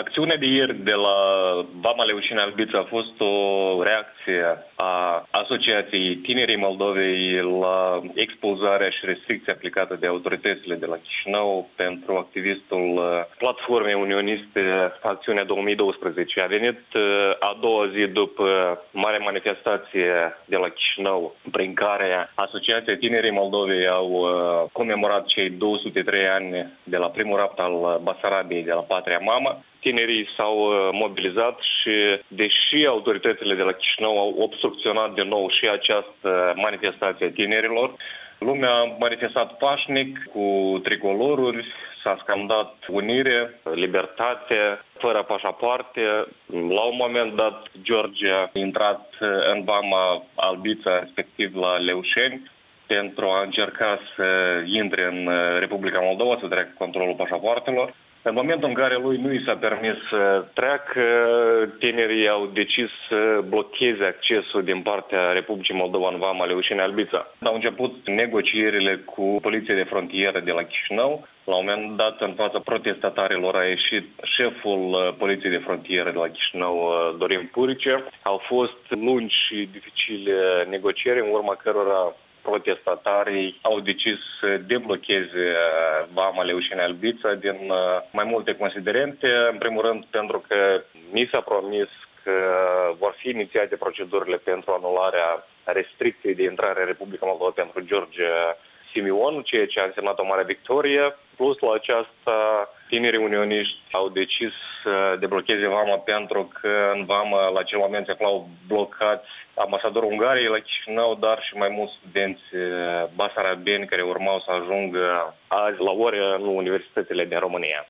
Acțiunea de ieri de la Vama Leușina Albița a fost o reacție a Asociației Tinerii Moldovei la expulzarea și restricția aplicată de autoritățile de la Chișinău pentru activistul platformei unioniste Acțiunea 2012. A venit a doua zi după mare manifestație de la Chișinău, prin care Asociația Tinerii Moldovei au comemorat cei 203 ani de la primul rapt al Basarabiei, de la Patria Mamă. Tinerii s-au mobilizat și, deși autoritățile de la Chișinău au obstrucționat de nou și această manifestație a tinerilor, lumea a manifestat pașnic, cu tricoloruri, s-a scandat unire, libertate, fără pașapoarte. La un moment dat, George a intrat în Vama Albița, respectiv la Leușeni, pentru a încerca să intre în Republica Moldova, să treacă controlul pașapoartelor. În momentul în care lui nu i s-a permis să treacă, tinerii au decis să blocheze accesul din partea Republicii Moldova în Vama Leușeni Albița. Au început negocierile cu poliția de frontieră de la Chișinău. La un moment dat, în fața protestatarilor, a ieșit șeful poliției de frontieră de la Chișinău, Dorin Purice. Au fost lungi și dificile negocieri, în urma cărora protestatarii au decis să deblocheze Vama Leușeni Albița din mai multe considerente. În primul rând pentru că mi s-a promis că vor fi inițiate procedurile pentru anularea restricției de intrare în Republica Moldova pentru George Simion, ceea ce a însemnat o mare victorie. Plus la aceasta, tinerii unioniști au decis să deblocheze Vama pentru că în Vama la acel moment se aflau blocați ambasadorul Ungariei la Chișinău, dar și mai mulți studenți basarabieni care urmau să ajungă azi la ore în universitățile din România.